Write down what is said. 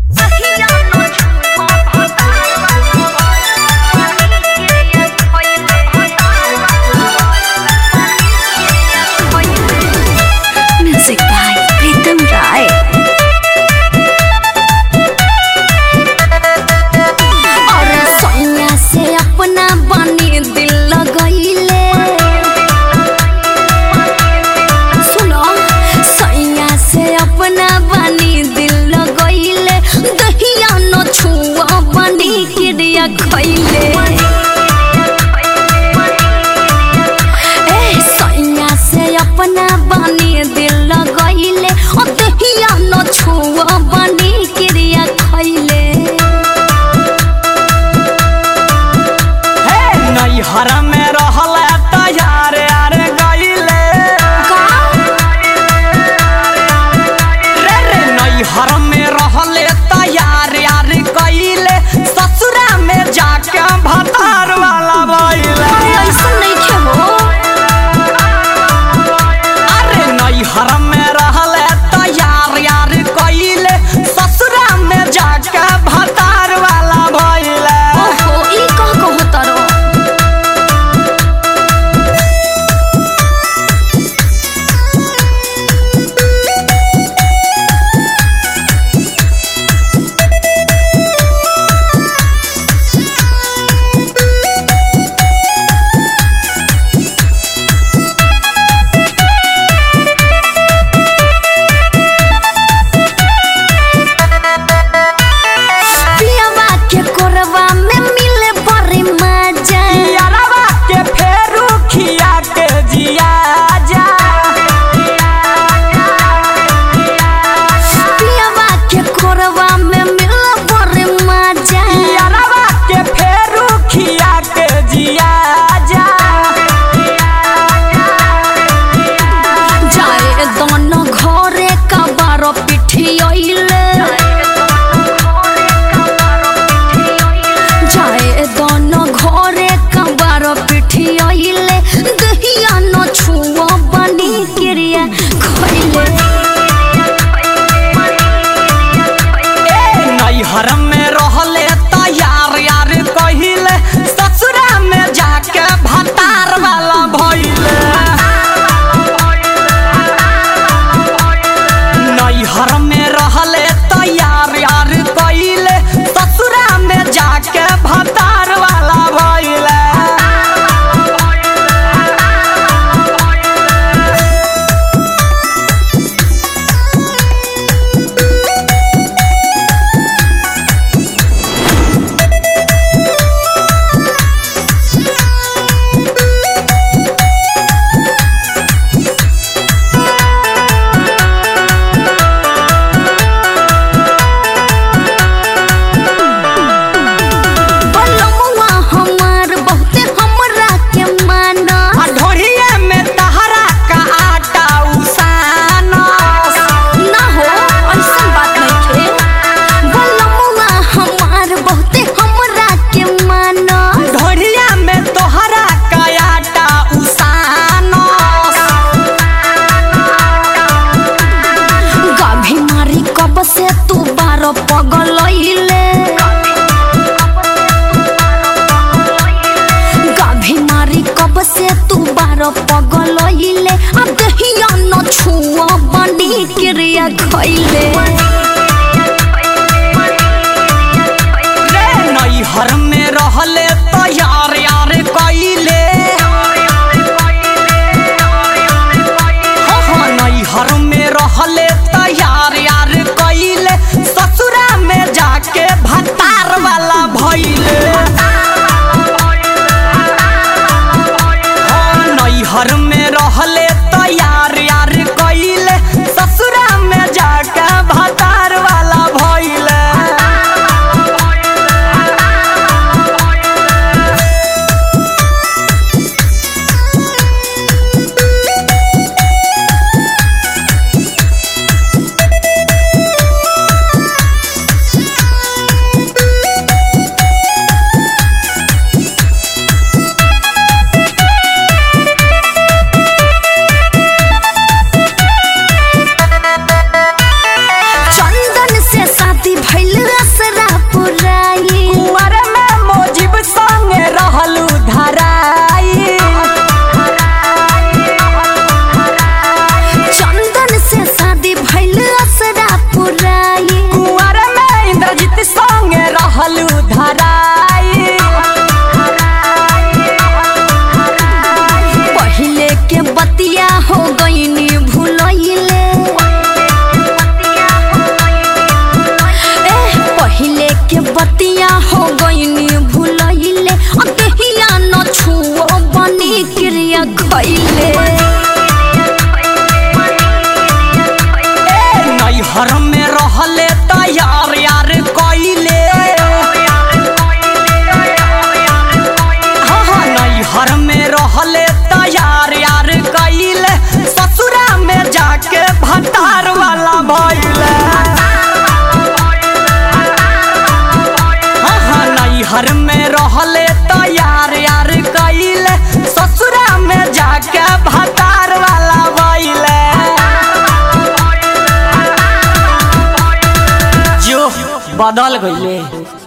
Music by Pritam Rai. और सोनिया से अपना बनी दिल लगइले, सुनो सोनिया से अपना बनी दिल लगइले, दहिया न छुआ बनी किरिया खइले। सोनिया से अपना बनी दिल लगइले, दहिया न छुआ बनी किरिया खइले। नैहर में रहल तैयार यार गइले रे नैहर में रहल तैयार यार गइले, ससुरा में जाके भतार वाला भइले। ऐसा नहीं खेबो, अरे नैहर में रहल तैयार यार गइले, ससुरा में जाके भतार वाला भइले। ओहो ई कह कहत रो। पियवा के कोरवा में मिले बड़ी मजा, यारवा के फेरू खिया के जिया जा। पियवा के कोरवा में मिले बड़ी मजा। यारवा के फेरू खिया के जिया जा। जाए दोनों घरे का बारो पिठियले, जाए दोनों घरे का बारो पिठियले, दहिया न छुआ बनी किरिया खइले। नैहर में रहले तैयार यार कहिले, ससुरा में जाके भतार वाला भइले। नैहर में रहले तैयार यार कहिले, ससुरा में जाके भतार वाला भइले। बलमुआ हमार बहुते हमरा के माना, ढोरिया में तहरा का आटा उसानस। ना हो ऐसन बात नहीं थे। बलमुआ हमार बहुते हमरा के माना, ढोरिया में तोहरा का आटा उसानस। गाभी मारी कब से तू बारो पगलइले, गाभी मारी कब से तू बारो पगलइले, अब दहिया न छुआ बनी किरिया खइले। रे नैहर में रहले तैयार यार कइले, हाँ नैहर में रहले तैयार यार कइले, ससुरा में जाके भतार वाला भइले। हाँ नैहर में रहले तैयार यार कइले, ससुरा में जाके भतार रहले तैयार यार कइले हाँ नैहर में रहले तैयार यार कइले ससुरा में जाके भतार वाला भइले हाँ नैहर में रहले तैयार यार कइले ससुरा में जाके भतार वाला भइले जो बदल गइले।